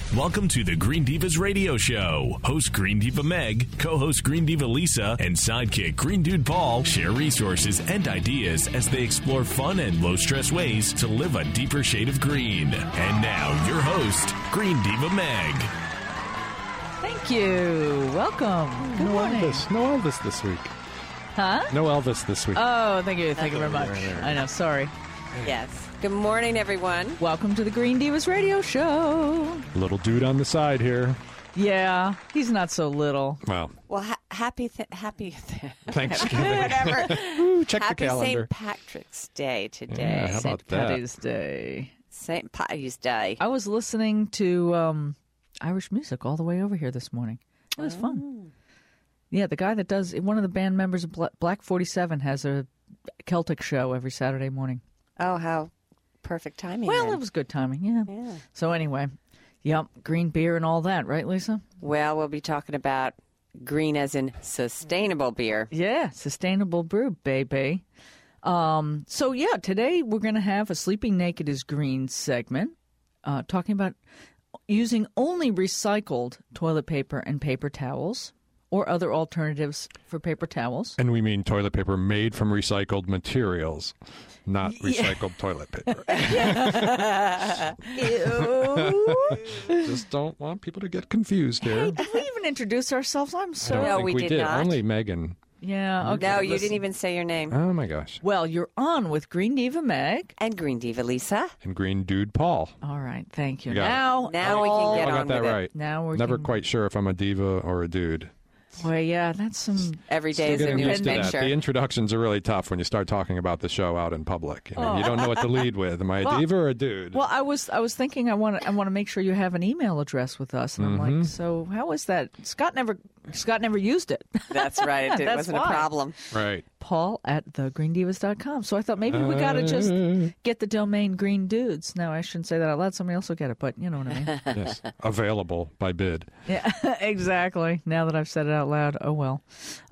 Welcome to the Green Divas Radio Show. Host Green Diva Meg, co-host Green Diva Lisa, and sidekick Green Dude Paul share resources and ideas as they explore fun and low-stress ways to live a deeper shade of green. And now, your host, Green Diva Meg. Thank you. Welcome. Good morning. No Elvis this week. Huh? No Elvis this week. Oh, thank you. Thank you very much. I know. Sorry. Yes. Good morning, everyone. Welcome to the Green Divas Radio Show. Little dude on the side here. Yeah, he's not so little. Well, happy Thanksgiving. whatever. Ooh, check Happy the calendar. St. Patrick's Day today. Yeah, how about St. that? Patty's Day. St. Patty's Day. I was listening to Irish music all the way over here this morning. It was fun. Yeah, the guy that does, one of the band members of Black 47 has a Celtic show every Saturday morning. Oh, how perfect timing. Well, then. it was good timing, yeah. So anyway, yep, green beer and all that, right, Lisa? Well, we'll be talking about green as in sustainable beer. Yeah, sustainable brew, baby. So, yeah, today we're going to have a Sleeping Naked is Green segment talking about using only recycled toilet paper and paper towels or other alternatives for paper towels. And we mean toilet paper made from recycled materials, not recycled toilet paper. Ew. Just don't want people to get confused here. Hey, did we even introduce ourselves? I'm I don't sorry. No, think we we did did. not. Only Megan. Yeah, okay. No, you listen. didn't even say your name. Oh, my gosh. Well, you're on with Green Diva Meg. And Green Diva Lisa. And Green Dude Paul. All right, thank you. You got it. Now we can get I got on that with right. Now we're Never getting- quite sure if I'm a diva or a dude. Boy, yeah, that's some... it. Every day is Still a getting new used to that. adventure. The introductions are really tough when you start talking about the show out in public. You know, you don't know what to lead with. Am I a diva or a dude? Well, I was thinking I want to make sure you have an email address with us, and I'm like, so how is that? Scott never used it. That's right. It That's wasn't why. a problem. Right. Paul@thegreendivas.com. So I thought maybe we got to just get the domain Green Dudes. Now, I shouldn't say that out loud. Somebody else will get it, but you know what I mean. Yes. Available by bid. Yeah, exactly. Now that I've said it out loud, oh well.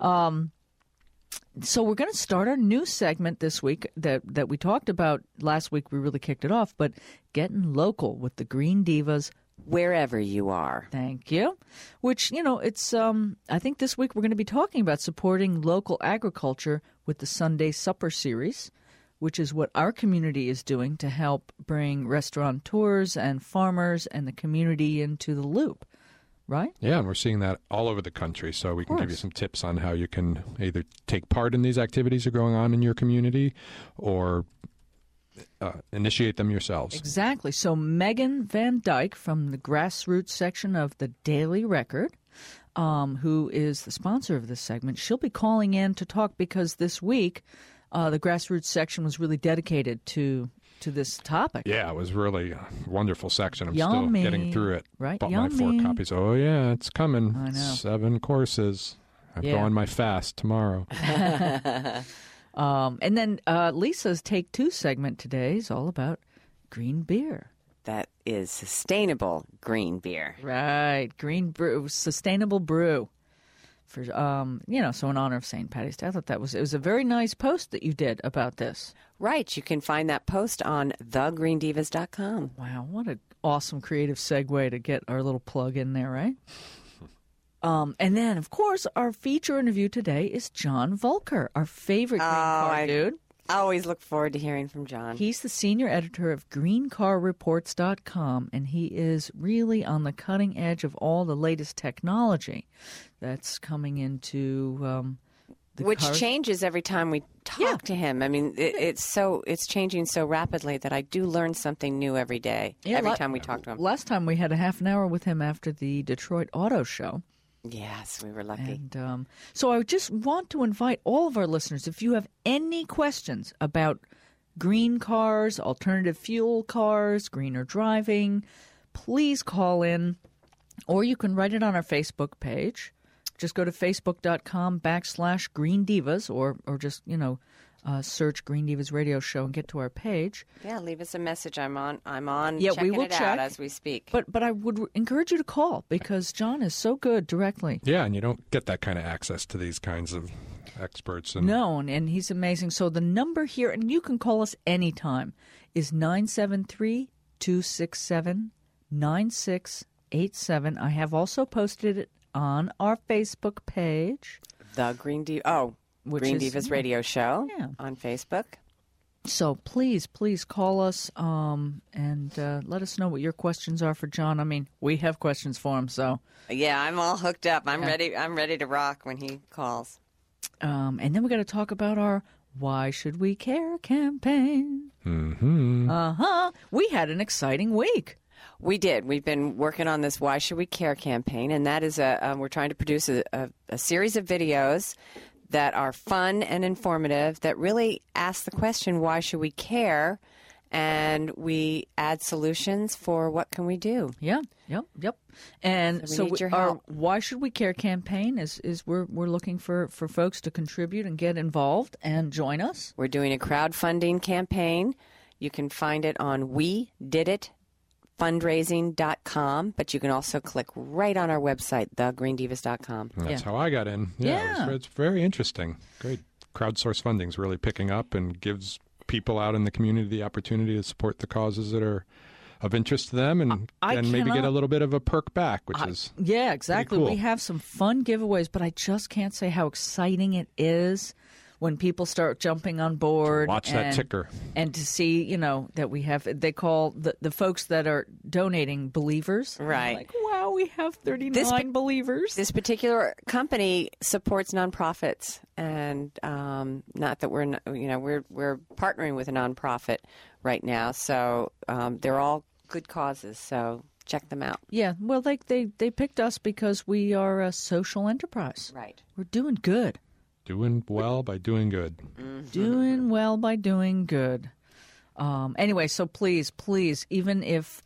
So we're going to start our new segment this week that we talked about last week. We really kicked it off, but getting local with the Green Divas. Wherever you are. Thank you. Which, it's, I think this week we're going to be talking about supporting local agriculture with the Sunday Supper series, which is what our community is doing to help bring restaurateurs and farmers and the community into the loop, right? Yeah, and we're seeing that all over the country, so we can give you course. some tips on how you can either take part in these activities that are going on in your community or initiate them yourselves. Exactly. So Megan Van Dyke from the grassroots section of the Daily Record, who is the sponsor of this segment, she'll be calling in to talk because this week the grassroots section was really dedicated to this topic. Yeah, it was really a wonderful section. I'm Yummy. still getting through it. Right, Bought my 4 yummy. copies. Oh, yeah, it's coming. I know. 7 courses. I'm Yeah. going my fast tomorrow. And then Lisa's Take 2 segment today is all about green beer. That is sustainable green beer. Right, green brew, sustainable brew. For so in honor of St. Patty's Day, I thought it was a very nice post that you did about this. Right. You can find that post on thegreendivas.com. Wow, what an awesome creative segue to get our little plug in there, right? And then, of course, our feature interview today is John Volker, our favorite green car dude. I always look forward to hearing from John. He's the senior editor of greencarreports.com, and he is really on the cutting edge of all the latest technology that's coming into the Which cars. changes every time we talk to him. I mean, it's changing so rapidly that I do learn something new every day, every time we talk to him. Last time we had a half an hour with him after the Detroit Auto Show. Yes, we were lucky. And so I just want to invite all of our listeners, if you have any questions about green cars, alternative fuel cars, greener driving, please call in, or you can write it on our Facebook page. Just go to facebook.com/Green Divas or just, search Green Divas Radio Show and get to our page. Yeah, leave us a message. I'm on. Yeah, checking we will it out check. as we speak. But I would encourage you to call because John is so good directly. Yeah, and you don't get that kind of access to these kinds of experts. And No, and he's amazing. So the number here, and you can call us anytime, is 973-267-96 888-522-4687. I have also posted it on our Facebook page. The Green Divas Radio Show on Facebook. So please call us and let us know what your questions are for John. I mean, we have questions for him, so. Yeah, I'm all hooked up. I'm ready to rock when he calls. And then we're going to talk about our Why Should We Care campaign. Mm-hmm. We had an exciting week. We did. We've been working on this Why Should We Care campaign, and that is we're trying to produce a series of videos that are fun and informative that really ask the question, why should we care? And we add solutions for what can we do. Yeah, yep. And so our Why Should We Care campaign is we're looking for folks to contribute and get involved and join us. We're doing a crowdfunding campaign. You can find it on WeDidItFundraising.com, but you can also click right on our website, thegreendivas.com. That's how I got in. Yeah. It's very interesting. Great. Crowdsource funding is really picking up and gives people out in the community the opportunity to support the causes that are of interest to them and maybe get a little bit of a perk back, which is exactly. Cool. We have some fun giveaways, but I just can't say how exciting it is when people start jumping on board. Watch that ticker. And to see, that we have, they call the folks that are donating believers. Right. Like, wow, we have 39 believers. This particular company supports nonprofits, and not that we're partnering with a nonprofit right now, so they're all good causes, so check them out. Yeah, well, they picked us because we are a social enterprise. Right. We're doing good. Doing well by doing good. Mm-hmm. Doing well by doing good. Anyway, so please, even if,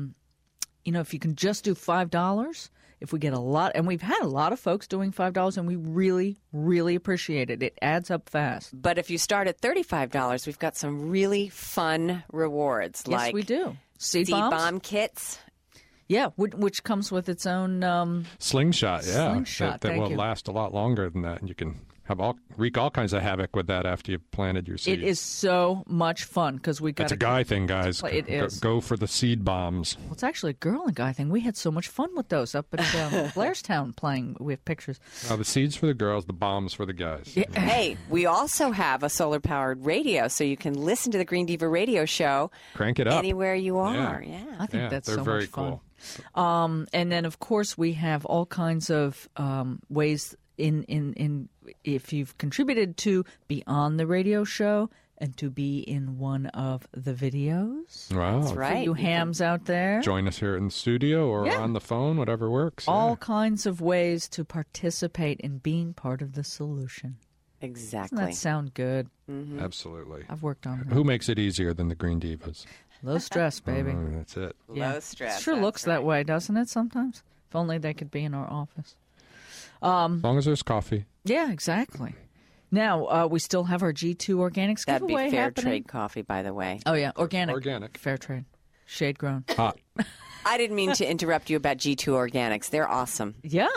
if you can just do $5, if we get a lot, and we've had a lot of folks doing $5, and we really, really appreciate it. It adds up fast. But if you start at $35, we've got some really fun rewards. Yes, we do. Seed bomb kits. Yeah, which comes with its own slingshot. Yeah, slingshot. That will last a lot longer than that, and you can wreak all kinds of havoc with that after you've planted your seeds. It is so much fun because we got. It's a guy thing, guys. It is. Go for the seed bombs. Well, it's actually a girl and guy thing. We had so much fun with those up at Blairstown playing. We have pictures. The seeds for the girls, the bombs for the guys. Yeah. Hey, we also have a solar-powered radio, so you can listen to the Green Diva Radio Show. Crank it up anywhere you are. Yeah. I think that's so very much fun. Cool. And then, of course, we have all kinds of ways in if you've contributed to be on the radio show and to be in one of the videos. Wow. That's right. For you hams out there. Join us here in the studio or on the phone, whatever works. All kinds of ways to participate in being part of the solution. Exactly. Doesn't that sound good? Mm-hmm. Absolutely. I've worked on that. Who makes it easier than the Green Divas? Low stress, baby. That's it. Yeah. Low stress. It sure looks that way, doesn't it, sometimes? If only they could be in our office. As long as there's coffee. Yeah, exactly. Now, we still have our G2 Organics That'd giveaway be fair happening. trade coffee, by the way. Oh, yeah, organic. Organic. Fair trade. Shade grown. Hot. I didn't mean to interrupt you about G2 Organics. They're awesome. Yeah.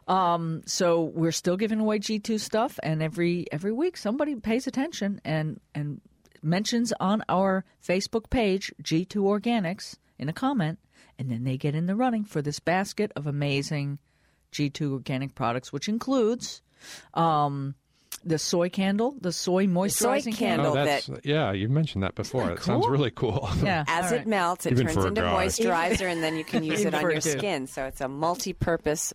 So we're still giving away G2 stuff, and every week somebody pays attention and mentions on our Facebook page G2 Organics in a comment, and then they get in the running for this basket of amazing G2 organic products, which includes the soy candle, the soy moisturizing candle. You mentioned that before. It sounds really cool. Yeah. As it melts, it Even turns for a into guy. moisturizer, and then you can use it on for a your dude. skin. So it's a multi-purpose,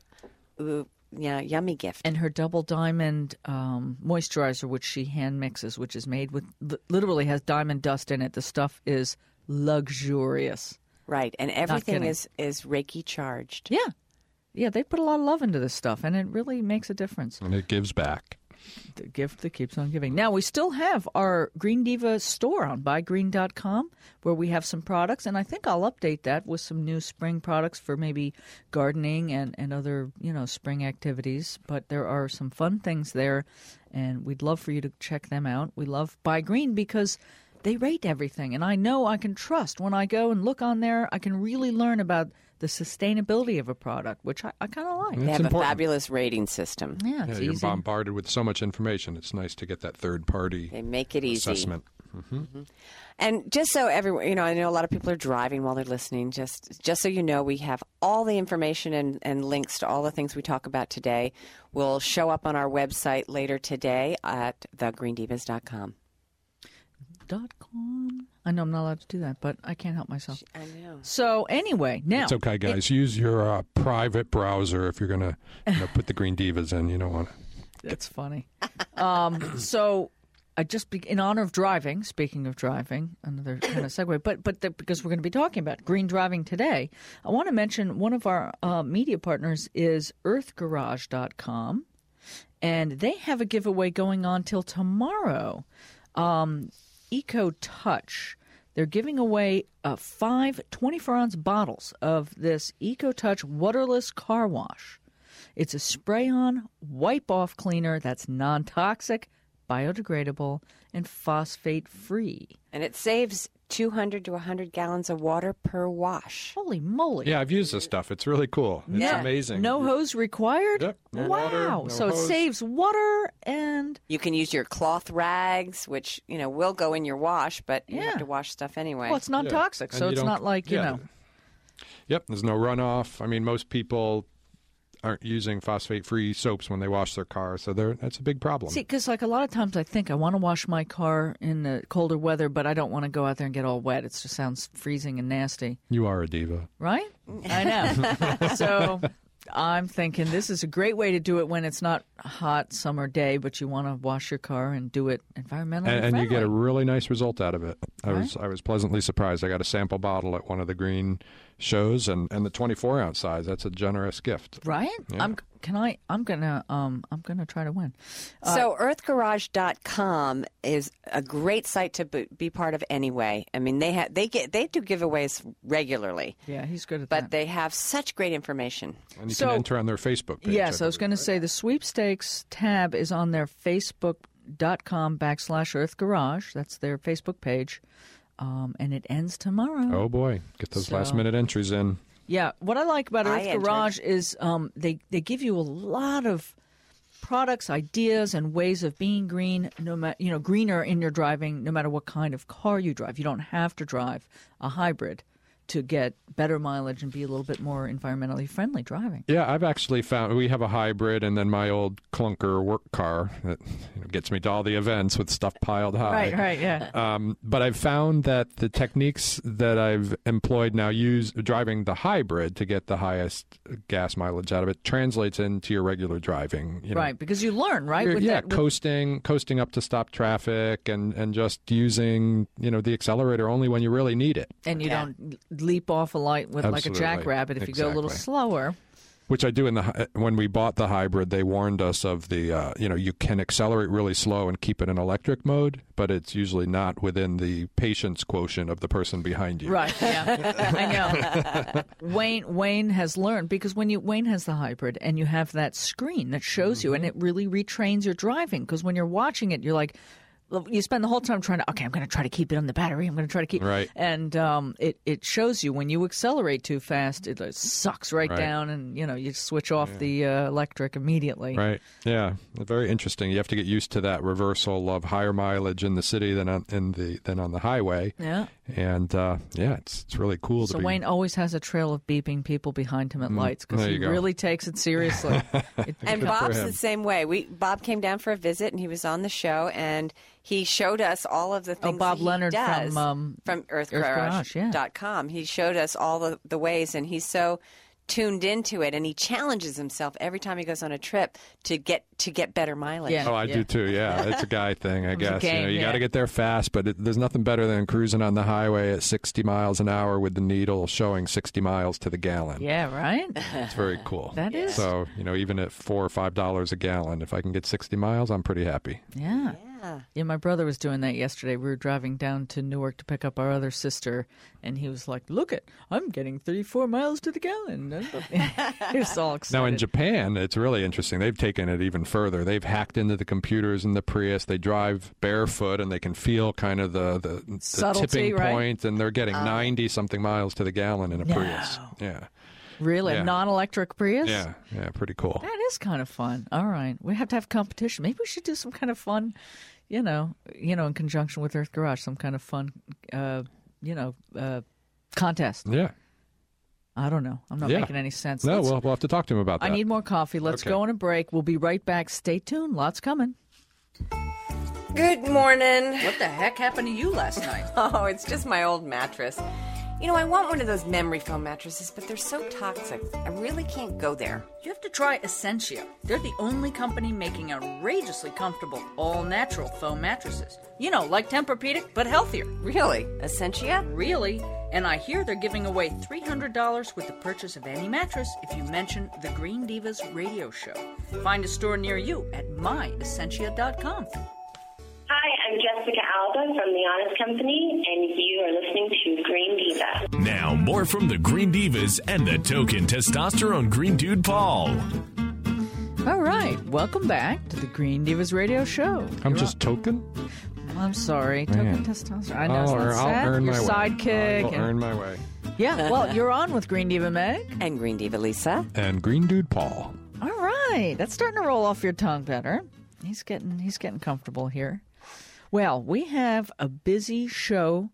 yummy gift. And her double diamond moisturizer, which she hand mixes, which is made with literally has diamond dust in it. The stuff is luxurious. Right, and everything is Reiki charged. Yeah. Yeah, they put a lot of love into this stuff, and it really makes a difference. And it gives back. The gift that keeps on giving. Now, we still have our Green Diva store on buygreen.com where we have some products, and I think I'll update that with some new spring products for maybe gardening and other, spring activities. But there are some fun things there, and we'd love for you to check them out. We love Buy Green because they rate everything, and I know I can trust when I go and look on there, I can really learn about the sustainability of a product, which I kind of like. They have important. a fabulous rating system. Yeah, it's You're easy. bombarded with so much information. It's nice to get that third-party They make it easy. assessment. And just so everyone, I know a lot of people are driving while they're listening. Just so you know, we have all the information and links to all the things we talk about today will show up on our website later today at thegreendivas.com. I know I'm not allowed to do that, but I can't help myself. I know. So anyway, now it's okay, guys. Use your private browser if you're going to put the Green Divas in. You don't want to. That's funny. So I just in honor of driving. Speaking of driving, another kind of segue, but because we're going to be talking about green driving today, I want to mention one of our media partners is EarthGarage.com, and they have a giveaway going on till tomorrow. Eco Touch. They're giving away 5 24-ounce bottles of this Eco Touch waterless car wash. It's a spray-on, wipe-off cleaner that's non-toxic, biodegradable, and phosphate-free. And it saves 200 to 100 gallons of water per wash. Holy moly. Yeah, I've used this stuff. It's really cool. It's amazing. No hose required? Yep. No wow. Water, no so hose. It saves water and... You can use your cloth rags, which, will go in your wash, but you have to wash stuff anyway. Well, it's non-toxic, so it's not like, Yep, there's no runoff. I mean, most people aren't using phosphate-free soaps when they wash their car, so that's a big problem. See, because a lot of times I think I want to wash my car in the colder weather, but I don't want to go out there and get all wet. It just sounds freezing and nasty. You are a diva. Right? I know. So I'm thinking this is a great way to do it when it's not a hot summer day, but you want to wash your car and do it environmentally friendly. And you get a really nice result out of it. Right? I was pleasantly surprised. I got a sample bottle at one of the green shows, and the 24-ounce size. That's a generous gift. Right? Yeah. I'm gonna try to win. So EarthGarage.com is a great site to be part of anyway. I mean, they do giveaways regularly. Yeah, he's good at but that. But they have such great information. And you can enter on their Facebook page. Yes, I was going to say the sweepstakes tab is on their Facebook.com/EarthGarage. That's their Facebook page. And it ends tomorrow. Oh, boy. Get those last-minute entries in. Yeah. What I like about Earth Garage is they give you a lot of products, ideas, and ways of being green, greener in your driving, no matter what kind of car you drive. You don't have to drive a hybrid to get better mileage and be a little bit more environmentally friendly driving. Yeah, I've actually found we have a hybrid, and then my old clunker work car that gets me to all the events with stuff piled high. Right, yeah. But I've found that the techniques that I've employed now driving the hybrid to get the highest gas mileage out of it translates into your regular driving. Right, because you learn, right? Coasting up to stop traffic, and just using the accelerator only when you really need it. And you don't leap off a light with like a jackrabbit if you go a little slower. Which I do when we bought the hybrid, they warned us of the, you can accelerate really slow and keep it in electric mode, but it's usually not within the patience quotient of the person behind you. Right, yeah. I know. Wayne has learned, because Wayne has the hybrid and you have that screen that shows you, and it really retrains your driving, because when you're watching it, you're like, you spend the whole time trying to, I'm going to try to keep it on the battery. I'm going to try to keep right. And it shows you when you accelerate too fast, it sucks right down, and you switch off the electric immediately. Right. Yeah. Very interesting. You have to get used to that reversal of higher mileage in the city than on the highway. Yeah. And it's really cool. So Wayne always has a trail of beeping people behind him at lights, because he really takes it seriously. And Bob's the same way. Bob came down for a visit, and he was on the show, and he showed us all of the things Bob he Leonard does from EarthGarage.com. He showed us all the ways, and he's so tuned into it, and he challenges himself every time he goes on a trip to get better mileage. Yeah. Oh, I do too. Yeah, it's a guy thing, I guess. You got to get there fast, but there's nothing better than cruising on the highway at 60 miles an hour with the needle showing 60 miles to the gallon. Yeah, right. It's very cool. That is. So even at $4 or $5 a gallon, if I can get 60 miles, I'm pretty happy. Yeah. Yeah, my brother was doing that yesterday. We were driving down to Newark to pick up our other sister, and he was like, "Look I'm getting 34 miles to the gallon." He was all excited. Now, in Japan, it's really interesting. They've taken it even further. They've hacked into the computers in the Prius. They drive barefoot, and they can feel kind of the subtlety, tipping point, and they're getting 90-something miles to the gallon in a Prius. Yeah. Really? Yeah. A non-electric Prius? Yeah, pretty cool. That is kind of fun. All right. We have to have competition. Maybe we should do some kind of fun, in conjunction with Earth Garage, some kind of fun, contest. Yeah. I don't know. I'm not making any sense. No, we'll have to talk to him about that. I need more coffee. Let's go on a break. We'll be right back. Stay tuned. Lots coming. Good morning. What the heck happened to you last night? Oh, it's just my old mattress. I want one of those memory foam mattresses, but they're so toxic. I really can't go there. You have to try Essentia. They're the only company making outrageously comfortable, all-natural foam mattresses. Like Tempur-Pedic, but healthier. Really? Essentia? Really. And I hear they're giving away $300 with the purchase of any mattress if you mention the Green Divas radio show. Find a store near you at myessentia.com. Hi, I'm Jessica Alba from The Honest Company, and you are listening to Green Diva. Now, more from the Green Divas and the token testosterone Green Dude Paul. All right, welcome back to the Green Divas radio show. I'm just token? I'm sorry, token testosterone. I know I'll earn your my sidekick. I'll earn my way. Yeah, well, you're on with Green Diva Meg. And Green Diva Lisa. And Green Dude Paul. All right, that's starting to roll off your tongue better. He's getting comfortable here. Well, we have a busy show,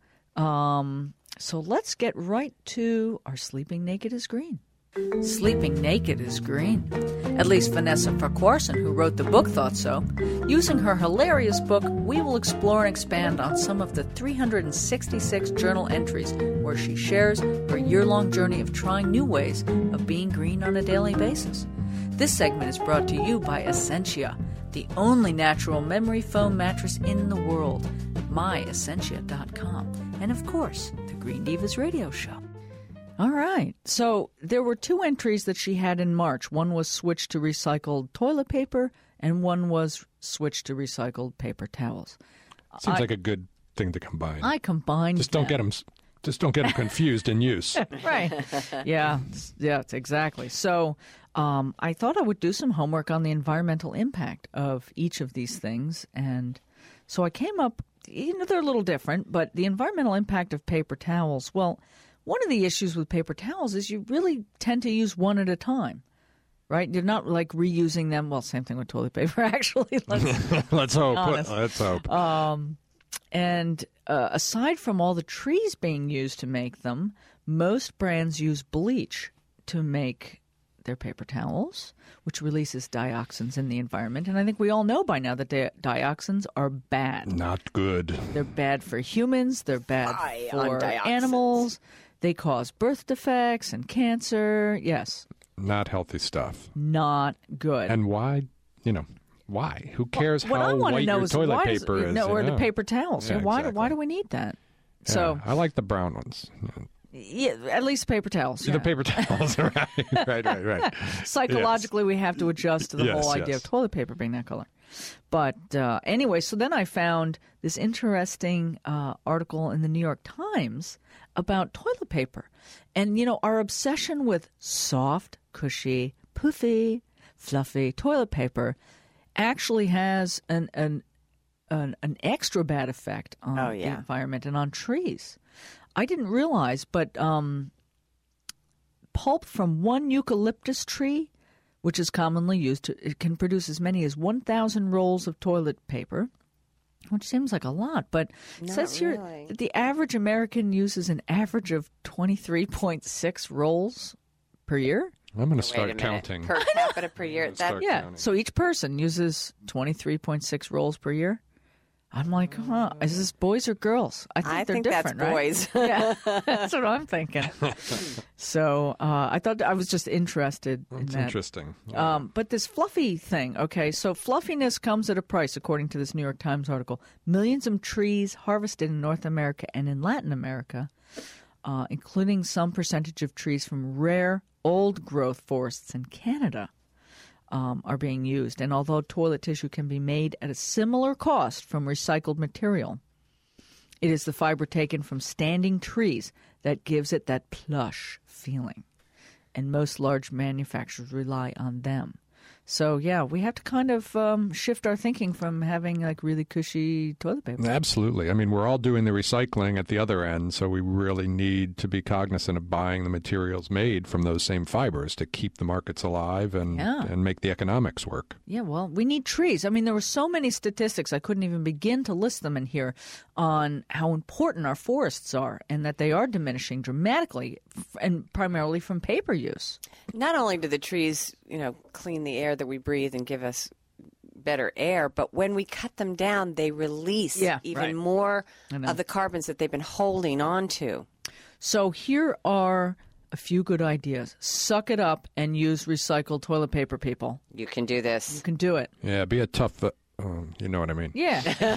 so let's get right to our Sleeping Naked is Green. Sleeping Naked is Green. At least Vanessa Farquharson, who wrote the book, thought so. Using her hilarious book, we will explore and expand on some of the 366 journal entries where she shares her year-long journey of trying new ways of being green on a daily basis. This segment is brought to you by Essentia, the only natural memory foam mattress in the world, myessentia.com, and of course, the Green Divas radio show. All right, so there were 2 entries that she had in March. One was switched to recycled toilet paper, and one was switched to recycled paper towels. Seems like a good thing to combine. I combined Just don't get them confused in use. Right. Yeah, exactly. So I thought I would do some homework on the environmental impact of each of these things. And so I came up, they're a little different, but the environmental impact of paper towels, well, one of the issues with paper towels is you really tend to use one at a time, right? You're not like reusing them. Well, same thing with toilet paper, actually. Let's hope. Let's hope. And aside from all the trees being used to make them, most brands use bleach to make their paper towels, which releases dioxins in the environment. And I think we all know by now that dioxins are bad. Not good. They're bad for humans. They're bad for animals. They cause birth defects and cancer. Yes. Not healthy stuff. Not good. And why? Why? Who cares how white your toilet paper is? Or the paper towels. Yeah, why exactly. do we need that? Yeah, So I like the brown ones. Yeah, at least paper towels. The paper towels, right. Psychologically, we have to adjust to the whole idea of toilet paper being that color. But anyway, so then I found this interesting article in the New York Times about toilet paper. And, our obsession with soft, cushy, poofy, fluffy toilet paper actually has an extra bad effect on the environment and on trees. I didn't realize, but pulp from one eucalyptus tree, which is commonly used, it can produce as many as 1,000 rolls of toilet paper, which seems like a lot. But it says here that the average American uses an average of 23.6 rolls per year. I'm going to start counting. Per capita per year. So each person uses 23.6 rolls per year. I'm like, is this boys or girls? I think they're different, that's boys. Right? Yeah, that's what I'm thinking. So I thought I was just interested in that. That's interesting. Yeah. But this fluffy thing, okay, so fluffiness comes at a price, according to this New York Times article. Millions of trees harvested in North America and in Latin America, including some percentage of trees from rare old-growth forests in Canada, are being used. And although toilet tissue can be made at a similar cost from recycled material, it is the fiber taken from standing trees that gives it that plush feeling. And most large manufacturers rely on them. So, yeah, we have to kind of shift our thinking from having like really cushy toilet paper. Absolutely. I mean, we're all doing the recycling at the other end, so we really need to be cognizant of buying the materials made from those same fibers to keep the markets alive and make the economics work. Yeah, well, we need trees. I mean, there were so many statistics, I couldn't even begin to list them in here, on how important our forests are and that they are diminishing dramatically and primarily from paper use. Not only do the trees, clean the air that we breathe and give us better air, but when we cut them down, they release even more of the carbons that they've been holding on to. So here are a few good ideas. Suck it up and use recycled toilet paper, people. You can do this. You can do it. Yeah, be a tough... you know what I mean. Yeah,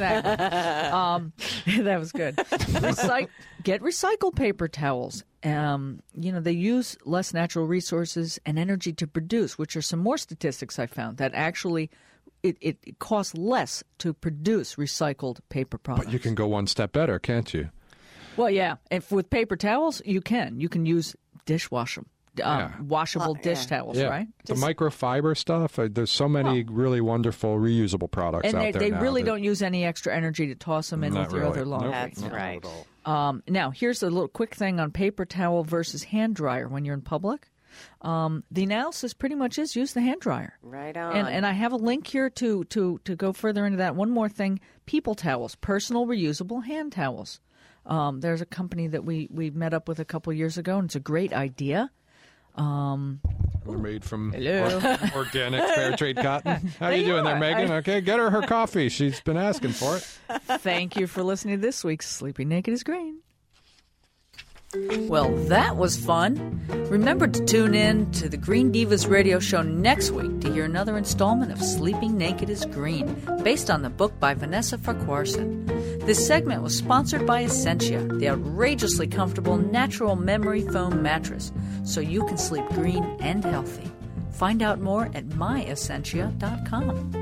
exactly. That was good. Get recycled paper towels. They use less natural resources and energy to produce, which are some more statistics I found, that actually it costs less to produce recycled paper products. But you can go one step better, can't you? Well, yeah. If with paper towels, you can. You can use washable dish towels, right? The microfiber stuff, there's so many really wonderful reusable products out there now. And they really don't use any extra energy to toss them in with your other laundry. That's right. Now, here's a little quick thing on paper towel versus hand dryer when you're in public. The analysis pretty much is use the hand dryer. Right on. And I have a link here to go further into that. One more thing, people towels, personal reusable hand towels. There's a company that we met up with a couple years ago, and it's a great idea. They're made from organic fair trade cotton. How are you doing there, Megan? Okay, get her coffee. She's been asking for it. Thank you for listening to this week's Sleeping Naked is Green. Well, that was fun. Remember to tune in to the Green Divas radio show next week to hear another installment of Sleeping Naked is Green, based on the book by Vanessa Farquharson. This segment was sponsored by Essentia, the outrageously comfortable natural memory foam mattress, so you can sleep green and healthy. Find out more at myessentia.com.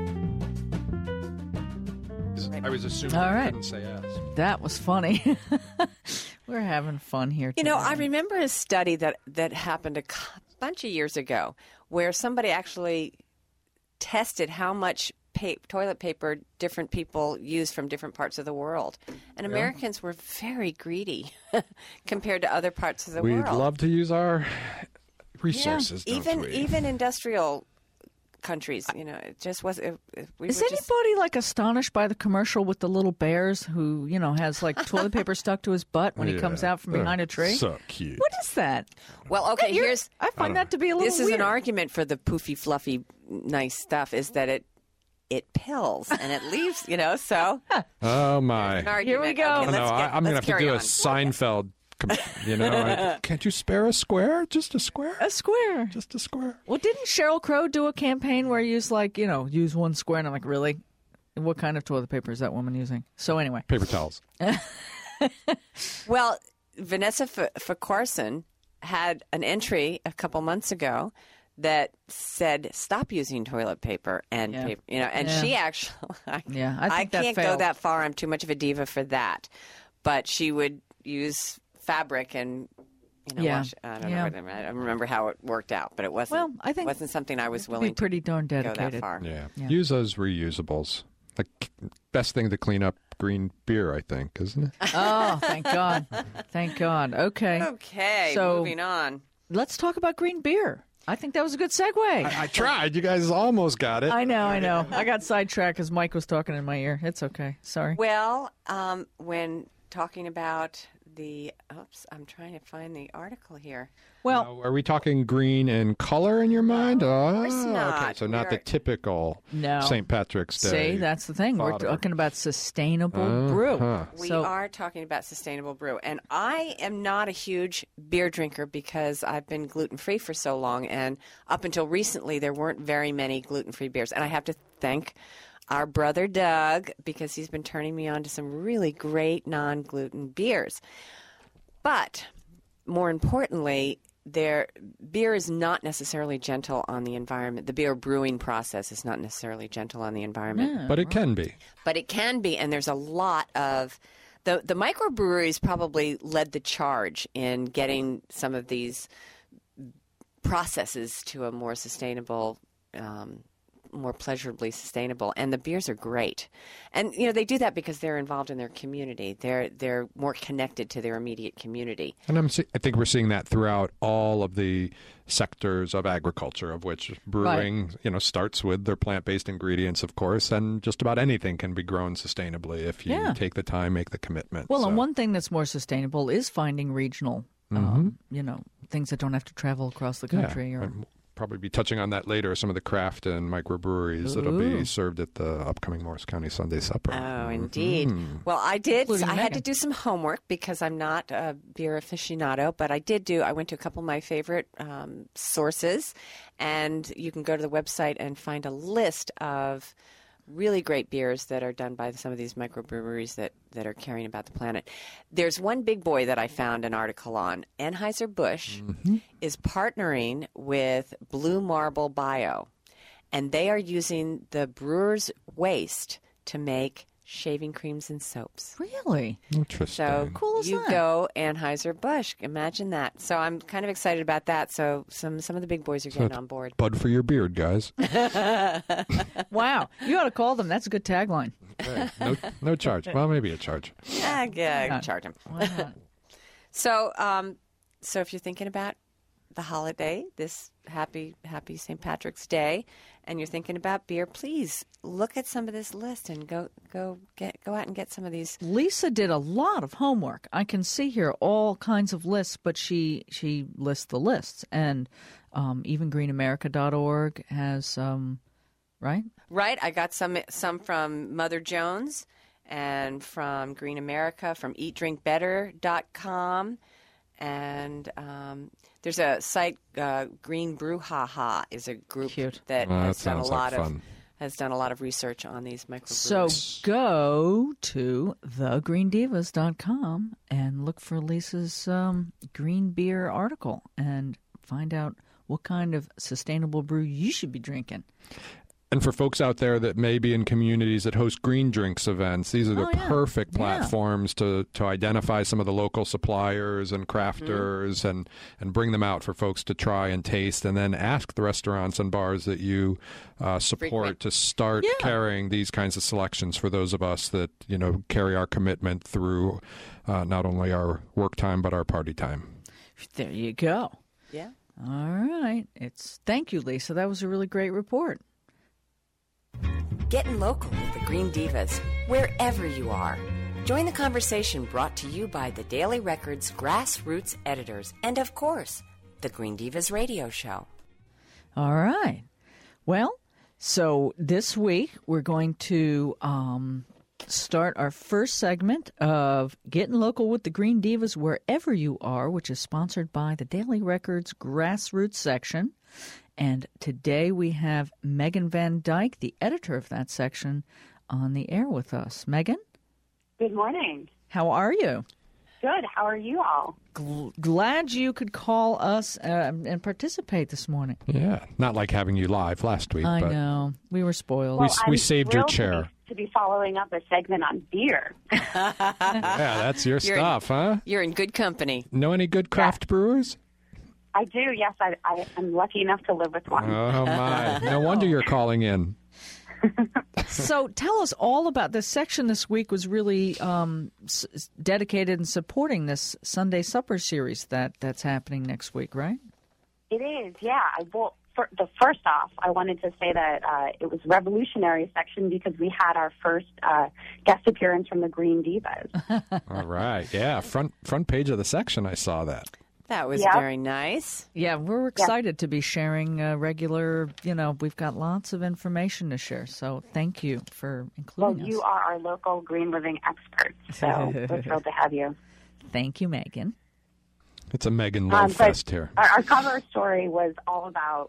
I was assuming you couldn't say yes. That was funny. We're having fun here today. I remember a study that happened a bunch of years ago where somebody actually tested how much toilet paper different people use from different parts of the world. And Americans were very greedy compared to other parts of the world. We'd love to use our resources, don't we? Even industrial countries, it just was. Is anybody astonished by the commercial with the little bears who, has toilet paper stuck to his butt when he comes out from behind a tree? So cute. What is that? Well, okay, I find that to be a little This weird. is an argument for the poofy, fluffy, nice stuff is that it pills and it leaves, so. Oh, my. Here we go. Okay, I'm going to have to do a Seinfeld. Can't you spare a square? Just a square? A square. Just a square. Well, didn't Sheryl Crow do a campaign where he used use one square? And I'm like, really? What kind of toilet paper is that woman using? So anyway. Paper towels. Well, Vanessa Farquharson had an entry a couple months ago that said stop using toilet paper and paper, and she actually, I can't go that far. I'm too much of a diva for that. But she would use fabric and wash. I don't know. I don't remember how it worked out, but it wasn't. Well, I think it wasn't something I was willing pretty darn dedicated. To go that far. Yeah. Use those reusables. Best thing to clean up green beer, I think, isn't it? Oh, thank God. Thank God. Okay. Okay. So moving on. Let's talk about green beer. I think that was a good segue. I tried. You guys almost got it. I know. I got sidetracked because Mike was talking in my ear. It's okay. Sorry. Well, when talking about I'm trying to find the article here. Well, are we talking green in color in your mind? Of course not. Okay, so not the typical St. Patrick's Day. See, that's the thing. We're talking about sustainable brew. We are talking about sustainable brew. And I am not a huge beer drinker because I've been gluten-free for so long. And up until recently, there weren't very many gluten-free beers. And I have to thank our brother Doug, because he's been turning me on to some really great non-gluten beers. But more importantly, beer is not necessarily gentle on the environment. The beer brewing process is not necessarily gentle on the environment. Yeah, but it can be. But it can be, and there's a lot of... The microbreweries probably led the charge in getting some of these processes to a more sustainable more pleasurably sustainable. And the beers are great. And, you know, they do that because they're involved in their community. They're more connected to their immediate community. And I think we're seeing that throughout all of the sectors of agriculture, of which brewing, you know, starts with their plant-based ingredients, of course, and just about anything can be grown sustainably if you take the time, make the commitment. Well, and one thing that's more sustainable is finding regional, you know, things that don't have to travel across the country. Yeah. We'll probably be touching on that later, some of the craft and microbreweries that'll be served at the upcoming Morris County Sunday Supper. Oh, indeed. Well, I had to do some homework because I'm not a beer aficionado, but I went to a couple of my favorite sources, and you can go to the website and find a list of really great beers that are done by some of these microbreweries that are caring about the planet. There's one big boy that I found an article on. Anheuser-Busch is partnering with Blue Marble Bio, and they are using the brewer's waste to make shaving creams and soaps. Really? Interesting. So cool as you that. go Anheuser-Busch. Imagine that. So I'm kind of excited about that. So some of the big boys are getting on board. Bud for your beard, guys. Wow. You ought to call them. That's a good tagline. Okay. No charge. Well, maybe a charge. Yeah, charge them. Why not? So if you're thinking about the holiday, this happy St. Patrick's Day, and you're thinking about beer, please look at some of this list and go out and get some of these. Lisa did a lot of homework. I can see here all kinds of lists, but she lists the lists, and even greenamerica.org has right. Right, I got some from Mother Jones and from Green America, from EatDrinkBetter.com. And there's a site, Green Brouhaha is a group that has done a lot of research on these microbreweries. So go to thegreendivas.com and look for Lisa's green beer article and find out what kind of sustainable brew you should be drinking. And for folks out there that may be in communities that host green drinks events, these are the perfect platforms to identify some of the local suppliers and crafters and bring them out for folks to try and taste, and then ask the restaurants and bars that you support to start carrying these kinds of selections for those of us that, you know, carry our commitment through not only our work time but our party time. There you go. Yeah. All right. Thank you, Lisa. That was a really great report. Getting local with the Green Divas, wherever you are. Join the conversation brought to you by the Daily Record's grassroots editors and, of course, the Green Divas radio show. All right. Well, so this week we're going to start our first segment of Getting Local with the Green Divas wherever you are, which is sponsored by the Daily Record's grassroots section. And today we have Megan Van Dyke, the editor of that section, on the air with us. Megan? Good morning. How are you? Good. How are you all? Glad you could call us and participate this morning. Yeah, not like having you live last week. I know. We were spoiled. Well, we saved your chair. To be following up a segment on beer. Yeah, that's your stuff, huh? You're in good company. Know any good craft brewers? I do, yes. I'm lucky enough to live with one. Oh, my. No wonder you're calling in. So tell us all about this section this week was really dedicated in supporting this Sunday Supper series that's happening next week, right? It is, yeah. First off, I wanted to say that it was a revolutionary section because we had our first guest appearance from the Green Divas. All right. Yeah, front page of the section, I saw that. That was very nice. Yeah, we're excited to be sharing regular, we've got lots of information to share. So thank you for including us. Well, you are our local green living experts, so we're thrilled to have you. Thank you, Megan. It's a Megan Love Fest here. Our cover story was all about,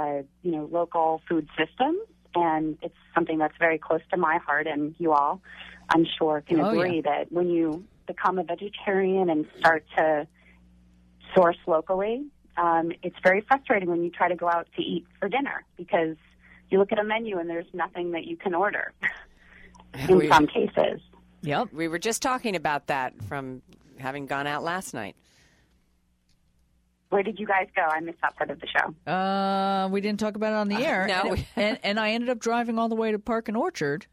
local food systems, and it's something that's very close to my heart, and you all, I'm sure, can agree that when you become a vegetarian and start to source locally, it's very frustrating when you try to go out to eat for dinner because you look at a menu and there's nothing that you can order in some cases. Yep, we were just talking about that from having gone out last night. Where did you guys go? I missed that part of the show. We didn't talk about it on the air. No. And I ended up driving all the way to Park and Orchard,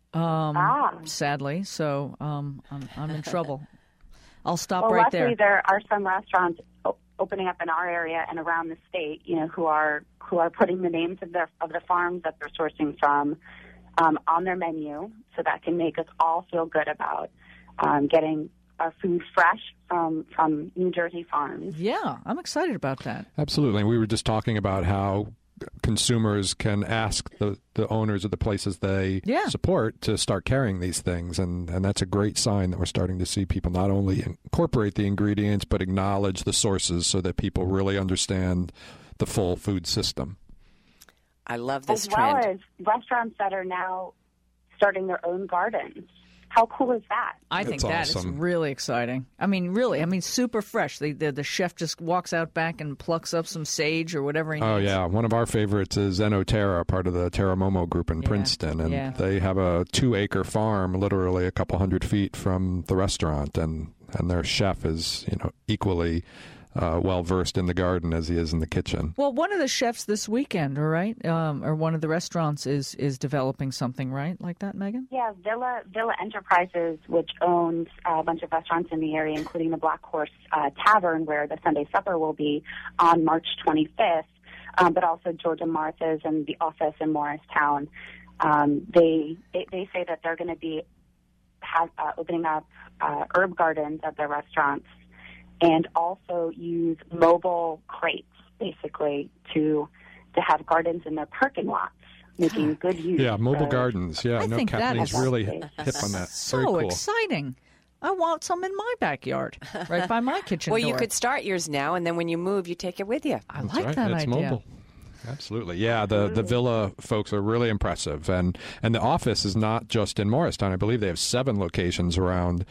sadly. So I'm in trouble. I'll stop right there. Luckily, there are some restaurants opening up in our area and around the state, who are putting the names of the farms that they're sourcing from on their menu, so that can make us all feel good about getting our food fresh from New Jersey farms. Yeah, I'm excited about that. Absolutely. We were just talking about how consumers can ask the owners of the places they support to start carrying these things, and that's a great sign that we're starting to see people not only incorporate the ingredients but acknowledge the sources so that people really understand the full food system. I love this trend. As well as restaurants that are now starting their own gardens. How cool is that? I think that is really exciting. I mean, really, super fresh. The chef just walks out back and plucks up some sage or whatever he needs. Oh, yeah. One of our favorites is Enoterra, part of the Terra Momo group in Princeton. And they have a 2-acre farm literally a couple 100 feet from the restaurant. And their chef is, equally well-versed in the garden as he is in the kitchen. Well, one of the chefs this weekend, right? Or one of the restaurants is developing something, right? Like that, Megan? Yeah, Villa Enterprises, which owns a bunch of restaurants in the area, including the Black Horse Tavern, where the Sunday supper will be on March 25th, but also Georgia Martha's and The Office in Morristown. They say that they're going to be opening up herb gardens at their restaurants, and also use mobile crates, basically, to have gardens in their parking lots, making good use. Yeah, mobile gardens. Yeah, I think Kathleen's really hip on that. So Very cool. Exciting. I want some in my backyard, right by my kitchen door. You could start yours now, and then when you move, you take it with you. I like that it's idea. Mobile. Absolutely. Yeah, the Villa folks are really impressive. And the office is not just in Morristown. I believe they have 7 locations around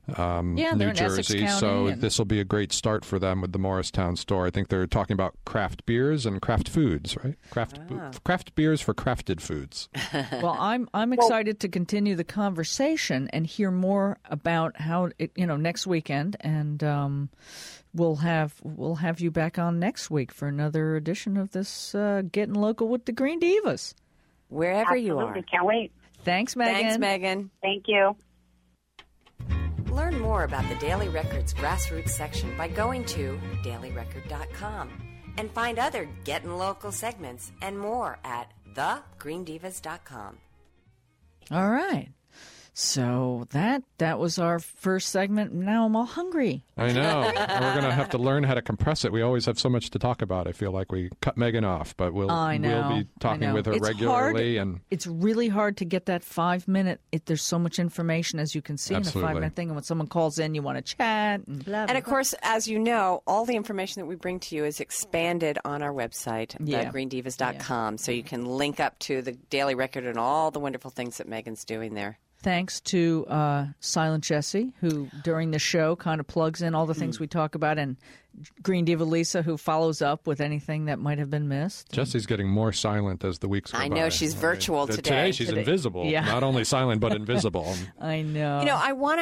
New Jersey, so this will be a great start for them with the Morristown store. I think they're talking about craft beers and craft foods, right? Craft beers for crafted foods. Well, I'm excited to continue the conversation and hear more about how it, next weekend, and we'll have you back on next week for another edition of this Getting Local with the Green Divas. Wherever you are. Can't wait. Thanks, Megan. Thank you. Learn more about the Daily Record's grassroots section by going to dailyrecord.com and find other Getting Local segments and more at thegreendivas.com. All right. So that was our first segment. Now I'm all hungry. I know. We're going to have to learn how to compress it. We always have so much to talk about. I feel like we cut Megan off, but we'll be talking with her regularly. And it's really hard to get that 5-minute. There's so much information, as you can see, in a 5-minute thing. And when someone calls in, you want to chat. And blah, blah, and of course, as you know, all the information that we bring to you is expanded on our website, thegreendivas.com, so you can link up to the Daily Record and all the wonderful things that Megan's doing there. Thanks to Silent Jessie, who during the show kind of plugs in all the things we talk about, and Green Diva Lisa, who follows up with anything that might have been missed. Jessie's getting more silent as the weeks go by. I know, she's virtual today. Today she's invisible. Yeah. Not only silent, but invisible. I know. I want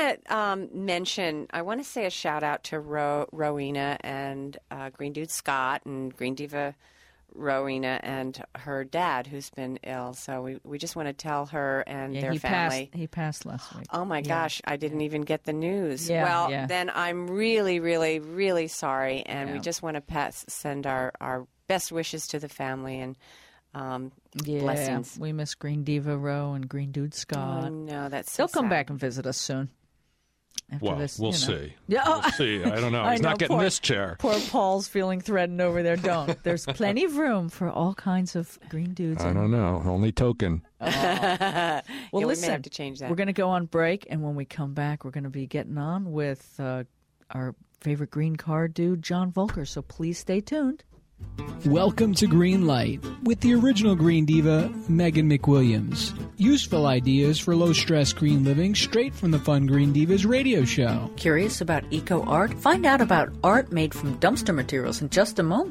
to say a shout out to Rowena and Green Dude Scott and Green Diva Rowena and her dad, who's been ill. So we just want to tell her and their family. He passed last week. Oh, my gosh. I didn't even get the news. Then I'm really, really, really sorry. And we just want to send our best wishes to the family and blessings. We miss Green Diva Row and Green Dude Scott. Oh, no, that's so They'll come back and visit us soon. We'll see. Yeah. We'll see. I don't know. He's not getting this chair. Poor Paul's feeling threatened over there. Don't. There's plenty of room for all kinds of green dudes. I don't know. Only token. Well, listen, we may have to change that. We're going to go on break, and when we come back, we're going to be getting on with our favorite green card dude, John Volker. So please stay tuned. Welcome to Green Light with the original Green Diva, Megan McWilliams. Useful ideas for low-stress green living straight from the Fun Green Divas radio show. Curious about eco art? Find out about art made from dumpster materials in just a moment.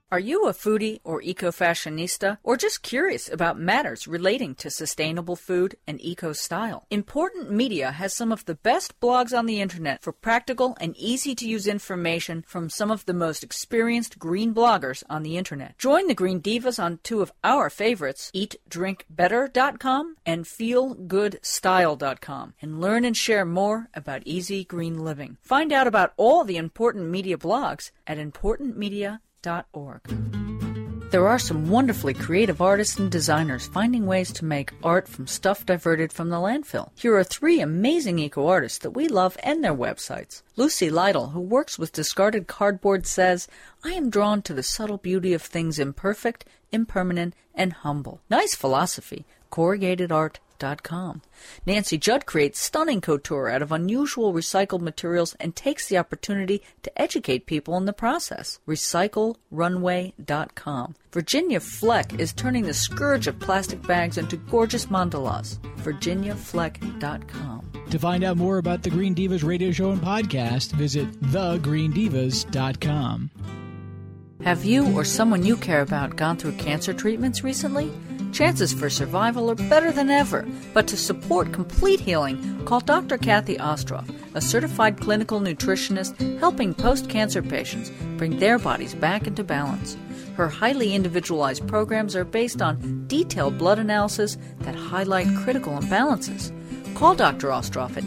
Are you a foodie or eco-fashionista, or just curious about matters relating to sustainable food and eco-style? Important Media has some of the best blogs on the internet for practical and easy-to-use information from some of the most experienced green bloggers on the internet. Join the Green Divas on two of our favorites, EatDrinkBetter.com and FeelGoodStyle.com, and learn and share more about easy green living. Find out about all the Important Media blogs at importantmedia.org. There are some wonderfully creative artists and designers finding ways to make art from stuff diverted from the landfill. Here are 3 amazing eco-artists that we love and their websites. Lucy Lytle, who works with discarded cardboard, says, "I am drawn to the subtle beauty of things imperfect, impermanent, and humble." Nice philosophy. CorrugatedArt.com. Nancy Judd creates stunning couture out of unusual recycled materials and takes the opportunity to educate people in the process. RecycleRunway.com. Virginia Fleck is turning the scourge of plastic bags into gorgeous mandalas. VirginiaFleck.com. To find out more about the Green Divas radio show and podcast, visit thegreendivas.com. Have you or someone you care about gone through cancer treatments recently? Chances for survival are better than ever, but to support complete healing, call Dr. Kathy Ostroff, a certified clinical nutritionist helping post-cancer patients bring their bodies back into balance. Her highly individualized programs are based on detailed blood analysis that highlight critical imbalances. Call Dr. Ostroff at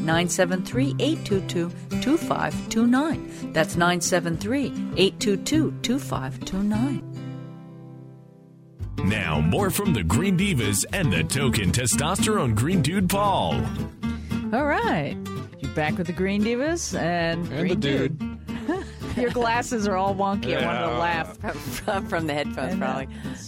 973-822-2529. That's 973-822-2529. Now, more from the Green Divas and the token testosterone Green Dude Paul. All right. You're back with the Green Divas and Green the dude. Your glasses are all wonky. I wanted to laugh. From the headphones, probably.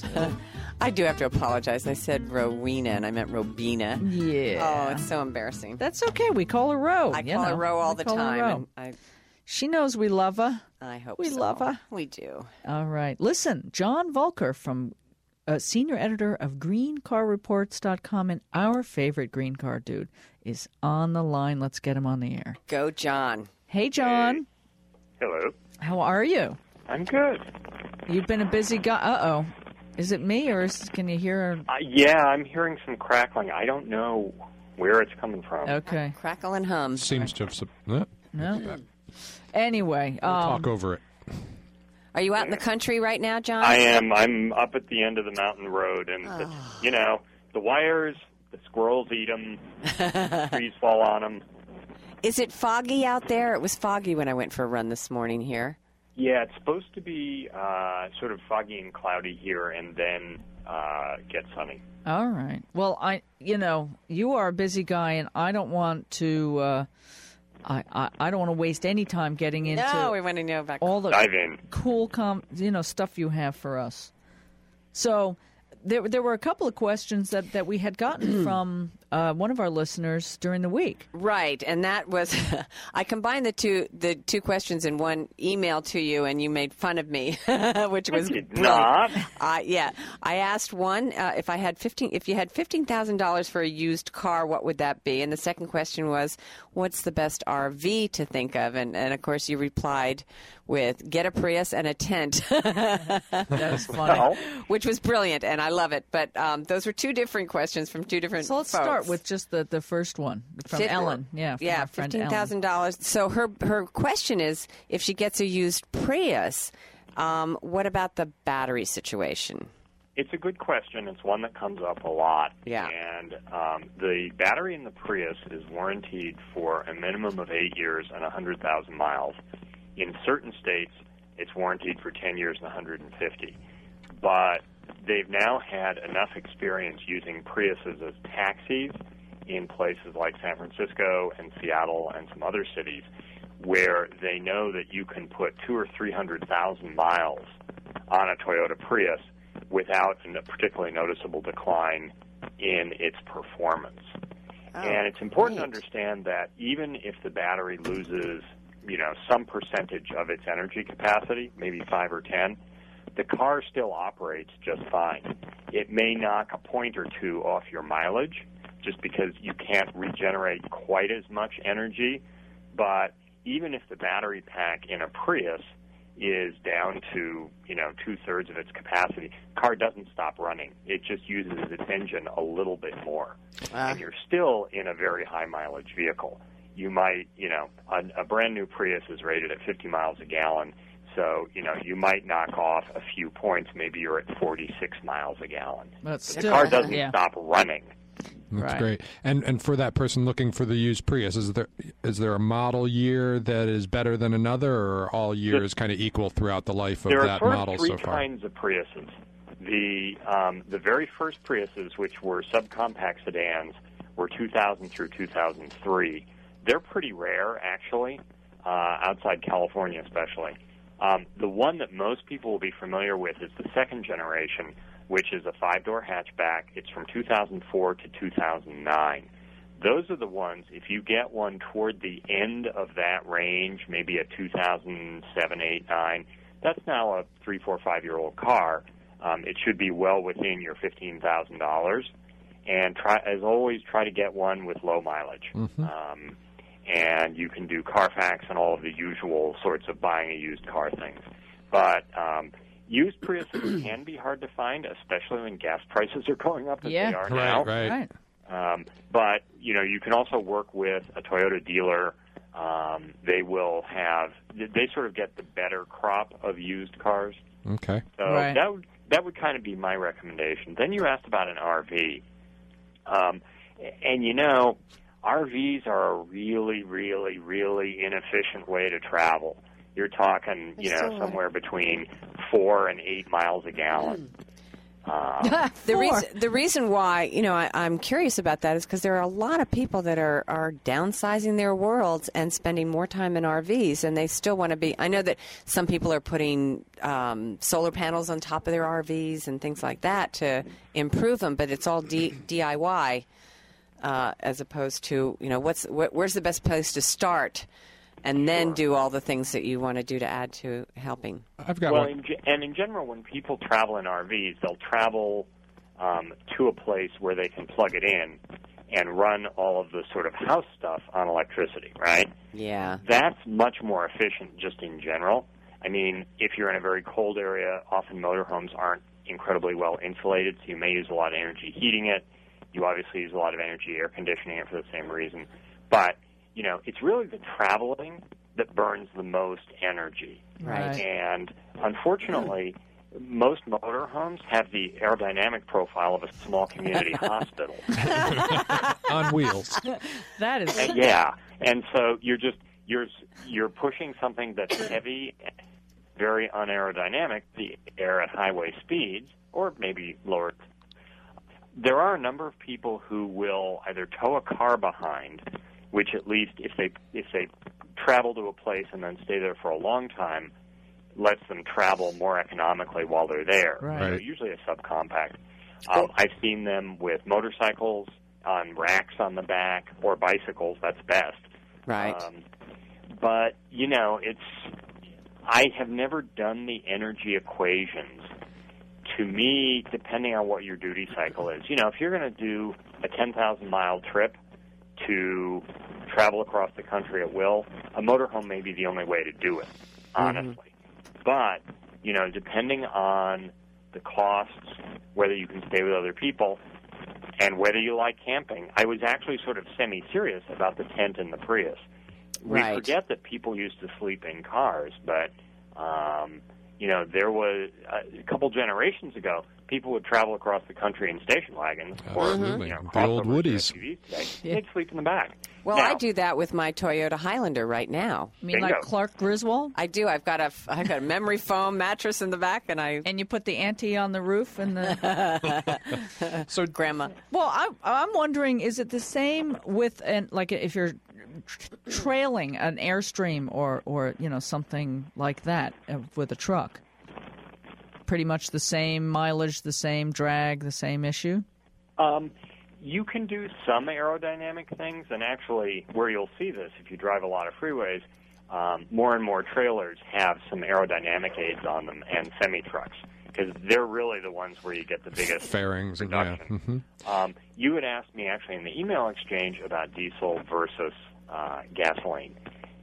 I do have to apologize. I said Rowena, and I meant Robina. Yeah. Oh, it's so embarrassing. That's okay. We call her Ro. I call her Ro all the time. She knows we love her. I hope we love her. We do. All right. Listen, John Volker from senior editor of greencarreports.com and our favorite green car dude is on the line. Let's get him on the air. Go, John. Hey, John. Hey. Hello. How are you? I'm good. You've been a busy guy. Uh-oh. Is it me, or can you hear? Yeah, I'm hearing some crackling. I don't know where it's coming from. Okay. Crackle and hum. Seems to have... No. Anyway. We'll talk over it. Are you out in the country right now, John? I am. I'm up at the end of the mountain road, and, the wires, the squirrels eat them, trees fall on them. Is it foggy out there? It was foggy when I went for a run this morning here. Yeah, it's supposed to be sort of foggy and cloudy here, and then get sunny. All right. Well, you are a busy guy, and I don't want to... I don't want to waste any time getting into we want to know about all the dive in. Cool stuff you have for us. So there were a couple of questions that we had gotten from one of our listeners during the week. Right, and that was I combined the two questions in one email to you, and you made fun of me, which was brilliant. Not. I asked one if you had $15,000 for a used car, what would that be? And the second question was, what's the best RV to think of? And of course, you replied with get a Prius and a tent. That was funny, which was brilliant, and I love it. But those were two different questions from two different. So let's start with just the first one from Ellen. Yeah, $15,000. So her question is, if she gets a used Prius, what about the battery situation? It's a good question. It's one that comes up a lot. Yeah. And the battery in the Prius is warranted for a minimum of 8 years and 100,000 miles. In certain states, it's warranted for 10 years and 150. But they've now had enough experience using Priuses as taxis in places like San Francisco and Seattle and some other cities where they know that you can put 200,000 or 300,000 miles on a Toyota Prius without a particularly noticeable decline in its performance. And it's important to understand that even if the battery loses, some percentage of its energy capacity, maybe 5 or 10, the car still operates just fine. It may knock a point or two off your mileage just because you can't regenerate quite as much energy, but even if the battery pack in a Prius is down to, 2/3 of its capacity, the car doesn't stop running. It just uses its engine a little bit more. And you're still in a very high mileage vehicle. You might, a brand new Prius is rated at 50 miles a gallon. So, you might knock off a few points. Maybe you're at 46 miles a gallon. But the car doesn't stop running. That's great. And for that person looking for the used Prius, is there a model year that is better than another, or are all years kind of equal throughout the life of that model so far? There are three kinds of Priuses. The very first Priuses, which were subcompact sedans, were 2000 through 2003. They're pretty rare, actually, outside California especially. The one that most people will be familiar with is the second generation, which is a 5-door hatchback. It's from 2004 to 2009. Those are the ones, if you get one toward the end of that range, maybe a 2007, 8, 9, that's now a 3, 4, 5-year-old car. It should be well within your $15,000. And as always, try to get one with low mileage. Mm-hmm. And you can do Carfax and all of the usual sorts of buying a used car things. But used Priuses can be hard to find, especially when gas prices are going up as they are now. Right. But, you can also work with a Toyota dealer. They will have, they sort of get the better crop of used cars. Okay. So that would kind of be my recommendation. Then you asked about an RV. And, RVs are a really, really, really inefficient way to travel. You're talking, somewhere between 4 and 8 miles a gallon. The reason why, I'm curious about that is because there are a lot of people that are downsizing their worlds and spending more time in RVs, and they still want to be. I know that some people are putting solar panels on top of their RVs and things like that to improve them, but it's all DIY. As opposed to, where's the best place to start and then do all the things that you want to do to add to helping? I've got one. And in general, when people travel in RVs, they'll travel to a place where they can plug it in and run all of the sort of house stuff on electricity, right? Yeah. That's much more efficient just in general. I mean, if you're in a very cold area, often motorhomes aren't incredibly well insulated, so you may use a lot of energy heating it. You obviously use a lot of energy air conditioning it for the same reason. But, it's really the traveling that burns the most energy. Right. And unfortunately, most motorhomes have the aerodynamic profile of a small community hospital. On wheels. That is... Yeah. And so you're pushing something that's heavy, very unaerodynamic, the air at highway speeds, or maybe lower. There are a number of people who will either tow a car behind, which at least if they travel to a place and then stay there for a long time, lets them travel more economically while they're there. Right. So usually a subcompact. I've seen them with motorcycles on racks on the back or bicycles. That's best. Right. But I have never done the energy equations. To me, depending on what your duty cycle is, if you're going to do a 10,000-mile trip to travel across the country at will, a motorhome may be the only way to do it, honestly. Mm-hmm. But, depending on the costs, whether you can stay with other people, and whether you like camping, I was actually sort of semi-serious about the tent in the Prius. Right. We forget that people used to sleep in cars, but... there was a couple generations ago, people would travel across the country in station wagons or the old Woodies. They'd sleep in the back. Well, now, I do that with my Toyota Highlander right now. You mean like Clark Griswold? I do. I've got a memory foam mattress in the back, and you put the ante on the roof and the so Grandma. Well, I'm wondering, is it the same with if you're trailing an Airstream or something like that with a truck? Pretty much the same mileage, the same drag, the same issue? You can do some aerodynamic things, and actually where you'll see this, if you drive a lot of freeways, more and more trailers have some aerodynamic aids on them and semi-trucks, because they're really the ones where you get the biggest fairings reduction. And, yeah. You had asked me actually in the email exchange about diesel versus gasoline.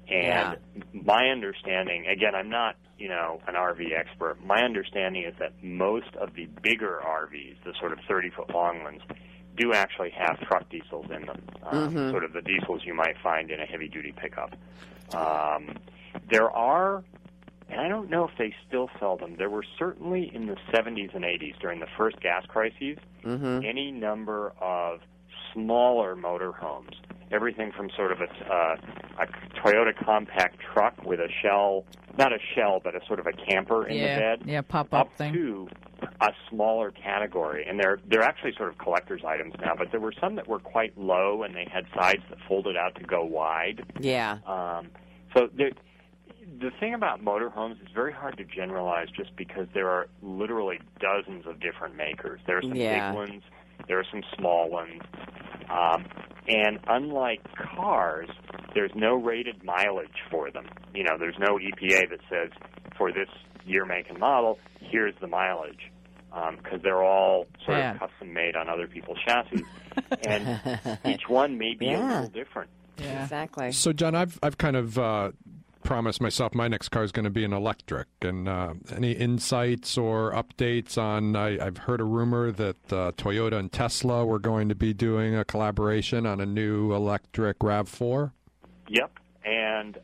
And my understanding, again, I'm not, an RV expert. My understanding is that most of the bigger RVs, the sort of 30-foot long ones, do actually have truck diesels in them, sort of the diesels you might find in a heavy-duty pickup. There are, and I don't know if they still sell them, there were certainly in the 70s and 80s, during the first gas crises, any number of smaller motorhomes, everything from sort of a Toyota compact truck with a shell, not a shell, but a sort of a camper in the bed, pop-up thing, to a smaller category. And they're actually sort of collector's items now, but there were some that were quite low, and they had sides that folded out to go wide. Yeah. So the thing about motorhomes is very hard to generalize just because there are literally dozens of different makers. There are some big ones. There are some small ones. And unlike cars, there's no rated mileage for them. There's no EPA that says, for this year, make, and model, here's the mileage. Because they're all sort of custom-made on other people's chassis. And each one may be a little different. Yeah. Exactly. So, John, I've kind of promised myself my next car is going to be an electric. And any insights or updates on, I've heard a rumor that Toyota and Tesla were going to be doing a collaboration on a new electric RAV4? Yep. And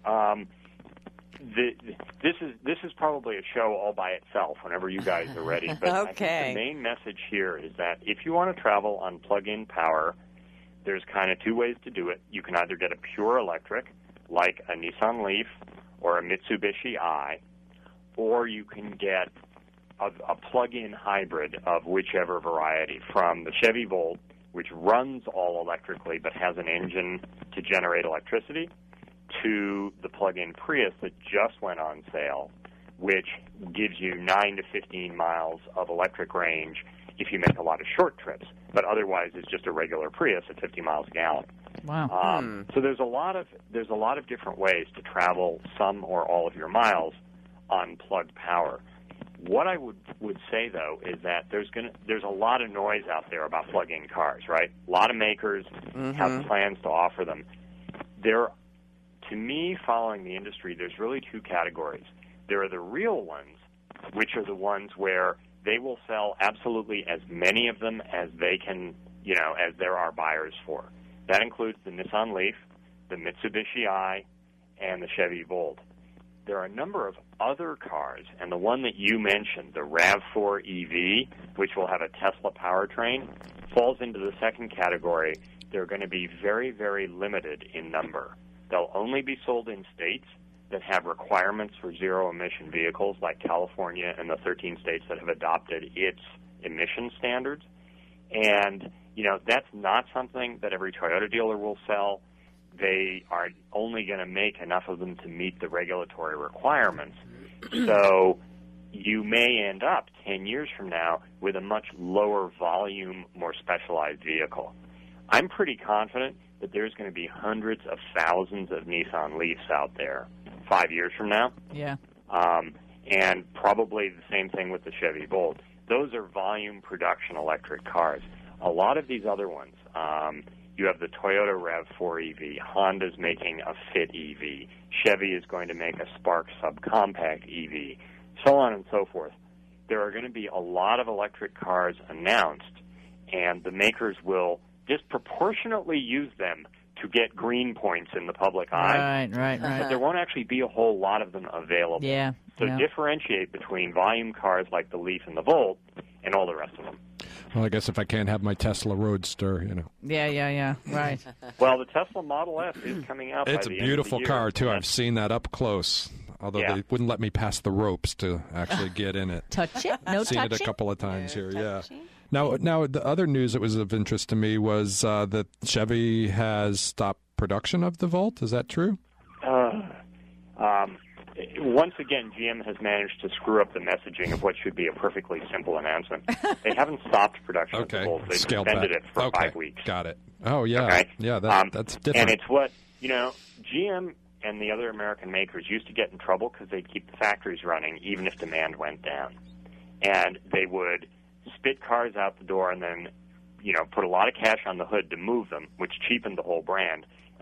this is probably a show all by itself whenever you guys are ready. But I think the main message here is that if you want to travel on plug-in power, there's kind of two ways to do it. You can either get a pure electric, like a Nissan Leaf or a Mitsubishi i, or you can get a plug-in hybrid of whichever variety, from the Chevy Volt, which runs all electrically but has an engine to generate electricity, to the plug-in Prius that just went on sale, which gives you 9 to 15 miles of electric range if you make a lot of short trips, but otherwise it's just a regular Prius at 50 miles a gallon. Wow. So there's a lot of different ways to travel some or all of your miles on plugged power. What I would say, though, is that there's a lot of noise out there about plug-in cars, right? A lot of makers have plans to offer them. To me, following the industry, there's really two categories. There are the real ones, which are the ones where they will sell absolutely as many of them as they can, as there are buyers for. That includes the Nissan Leaf, the Mitsubishi i, and the Chevy Volt. There are a number of other cars, and the one that you mentioned, the RAV4 EV, which will have a Tesla powertrain, falls into the second category. They're going to be very, very limited in number. They'll only be sold in states that have requirements for zero-emission vehicles, like California and the 13 states that have adopted its emission standards. And, that's not something that every Toyota dealer will sell. They are only going to make enough of them to meet the regulatory requirements. So you may end up 10 years from now with a much lower volume, more specialized vehicle. I'm pretty confident that there's going to be hundreds of thousands of Nissan Leafs out there 5 years from now. Yeah. And probably the same thing with the Chevy Volt. Those are volume production electric cars. A lot of these other ones, you have the Toyota RAV4 EV, Honda's making a Fit EV, Chevy is going to make a Spark subcompact EV, so on and so forth. There are going to be a lot of electric cars announced, and the makers will disproportionately use them to get green points in the public eye. Right. But there won't actually be a whole lot of them available. Yeah. So differentiate between volume cars like the Leaf and the Volt and all the rest of them. Well, I guess if I can't have my Tesla Roadster, Yeah, right. Well, the Tesla Model S is coming out. It's a beautiful car, too. I've seen that up close, although they wouldn't let me pass the ropes to actually get in it. Touch it? No touching? I've seen it a couple of times here, Now, the other news that was of interest to me was that Chevy has stopped production of the Volt. Is that true? Once again, GM has managed to screw up the messaging of what should be a perfectly simple announcement. They haven't stopped production of the Volt. They suspended it for 5 weeks. Got it. Oh, yeah. Okay? Yeah, that's different. And it's what, GM and the other American makers used to get in trouble because they'd keep the factories running even if demand went down. And they would spit cars out the door and then, put a lot of cash on the hood to move them, which cheapened the whole brand.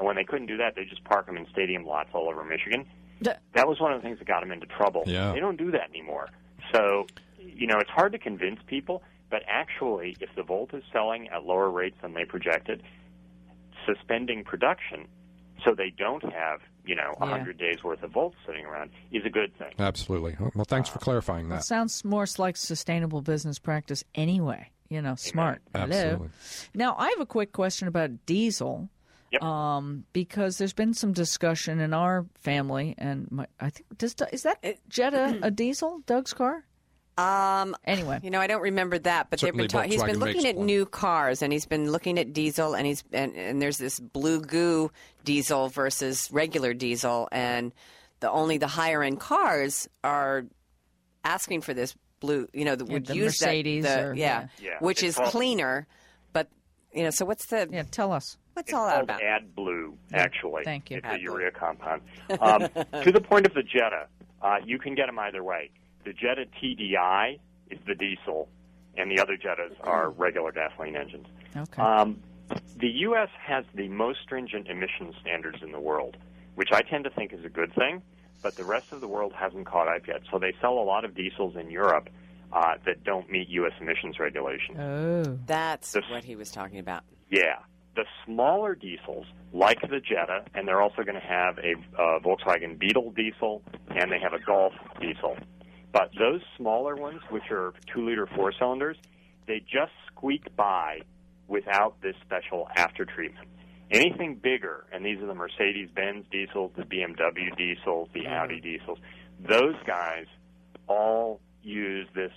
And when they couldn't do that, they just park them in stadium lots all over Michigan. That was one of the things that got them into trouble. Yeah. They don't do that anymore. So, it's hard to convince people, but actually, if the Volt is selling at lower rates than they projected, suspending production so they don't have, 100 days worth of Volts sitting around is a good thing. Absolutely. Well, thanks for clarifying that. It sounds more like sustainable business practice anyway. Smart. Absolutely. Hello. Now, I have a quick question about diesel. Yep. Because there's been some discussion in our family, and I think is that Jetta a diesel, Doug's car? Anyway, I don't remember that, but they've been he's been looking at new cars, and he's been looking at diesel, and and there's this blue goo diesel versus regular diesel, and only the higher end cars are asking for this blue, that would the use Mercedes, which is cleaner. But so what's the tell us. What's all that about? AdBlue, actually. Thank you. It's a urea compound. To the point of the Jetta, you can get them either way. The Jetta TDI is the diesel, and the other Jettas are regular gasoline engines. Okay. The U.S. has the most stringent emission standards in the world, which I tend to think is a good thing, but the rest of the world hasn't caught up yet. So they sell a lot of diesels in Europe that don't meet U.S. emissions regulations. Oh. That's what he was talking about. Yeah. The smaller diesels, like the Jetta, and they're also going to have a Volkswagen Beetle diesel, and they have a Golf diesel. But those smaller ones, which are 2-liter 4-cylinders, they just squeak by without this special after-treatment. Anything bigger, and these are the Mercedes-Benz diesels, the BMW diesels, the Audi diesels, those guys all use this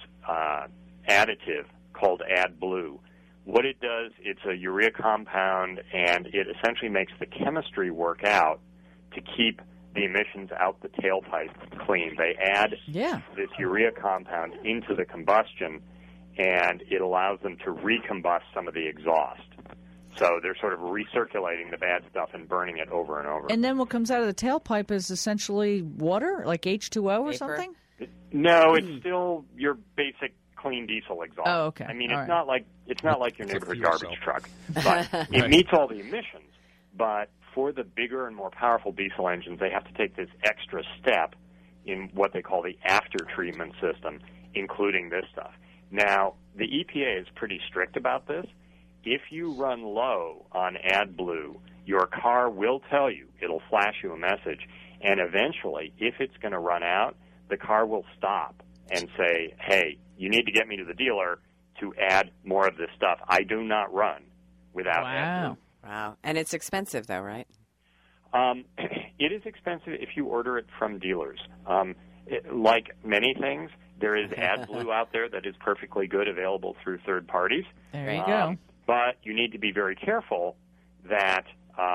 additive called AdBlue. What it does, it's a urea compound, and it essentially makes the chemistry work out to keep the emissions out the tailpipe clean. They add this urea compound into the combustion, and it allows them to recombust some of the exhaust. So they're sort of recirculating the bad stuff and burning it over and over. And then what comes out of the tailpipe is essentially water, like H2O or something? No, it's still your basic clean diesel exhaust. Oh, okay. I mean, all it's right. not like your neighborhood garbage truck, but it meets all the emissions. But for the bigger and more powerful diesel engines, they have to take this extra step in what they call the after-treatment system, including this stuff. Now, the EPA is pretty strict about this. If you run low on AdBlue, your car will tell you, it'll flash you a message, and eventually, if it's going to run out, the car will stop and say, hey, you need to get me to the dealer to add more of this stuff. I do not run without AdBlue. Wow. And it's expensive, though, right? It is expensive if you order it from dealers. Like many things, there is AdBlue out there that is perfectly good, available through third parties. There you go. But you need to be very careful that,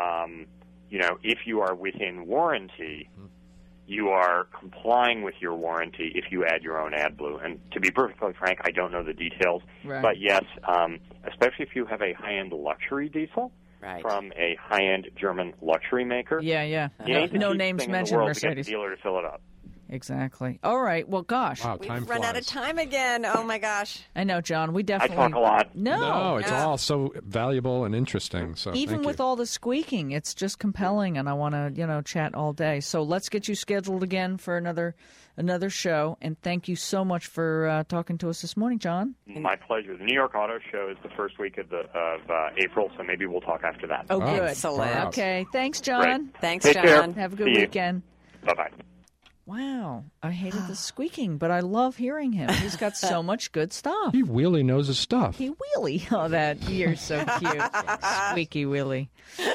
if you are within warranty, you are complying with your warranty if you add your own AdBlue. And to be perfectly frank, I don't know the details. Right. But yes, especially if you have a high-end luxury diesel from a high-end German luxury maker. Yeah. No names mentioned, Mercedes. To get the dealer to fill it up. Exactly. All right. Well, gosh. Wow, We've run out of time again. Oh, my gosh. I know, John. We definitely... I talk a lot. No, it's all so valuable and interesting. So even with all the squeaking, it's just compelling, and I want to, chat all day. So let's get you scheduled again for another show, and thank you so much for talking to us this morning, John. My pleasure. The New York Auto Show is the first week of April, so maybe we'll talk after that. Oh, good. Excellent. Okay. Thanks, John. Great. Thanks, Take John. care. Have a good See weekend. You. Bye-bye. Wow. I hated the squeaking, but I love hearing him. He's got so much good stuff. He really knows his stuff. He really. Oh, you're so cute. Squeaky Willie.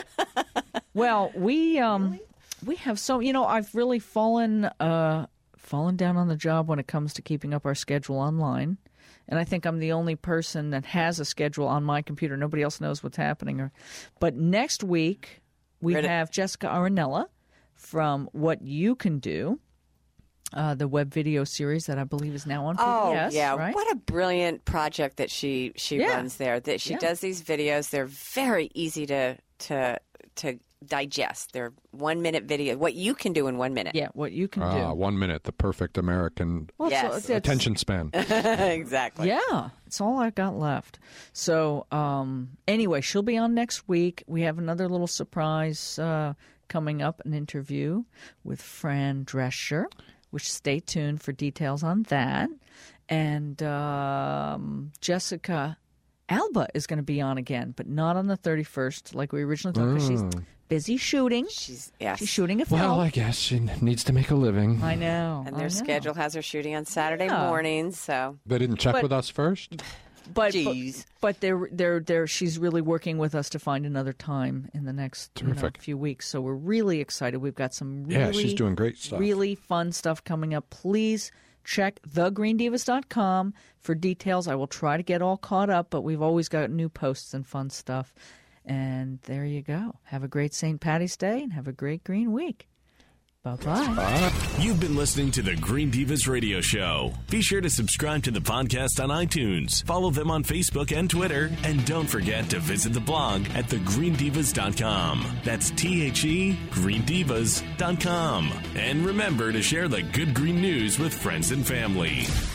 Well, we have so, I've really fallen down on the job when it comes to keeping up our schedule online. And I think I'm the only person that has a schedule on my computer. Nobody else knows what's happening. But next week, we have Jessica Aranella from What You Can Do. The web video series that I believe is now on PBS. Oh, yeah. Right? What a brilliant project that she runs there. That she does these videos. They're very easy to digest. They're 1-minute video. What you can do in 1 minute. Yeah, what you can do. 1 minute, the perfect American attention span. Exactly. Yeah, it's all I've got left. So anyway, she'll be on next week. We have another little surprise coming up, an interview with Fran Drescher, which stay tuned for details on that. And Jessica Alba is going to be on again, but not on the 31st like we originally thought, because she's busy shooting. She's shooting a film. Well, I guess she needs to make a living. I know. And their schedule has her shooting on Saturday mornings, so they didn't check with us first. But she's really working with us to find another time in the next few weeks. So we're really excited. We've got some she's doing great stuff. Really fun stuff coming up. Please check thegreendivas.com for details. I will try to get all caught up, but we've always got new posts and fun stuff. And there you go. Have a great St. Paddy's Day and have a great Green Week. Bye-bye. You've been listening to the Green Divas Radio Show. Be sure to subscribe to the podcast on iTunes, follow them on Facebook and Twitter, and don't forget to visit the blog at thegreendivas.com. That's THE greendivas.com. And remember to share the good green news with friends and family.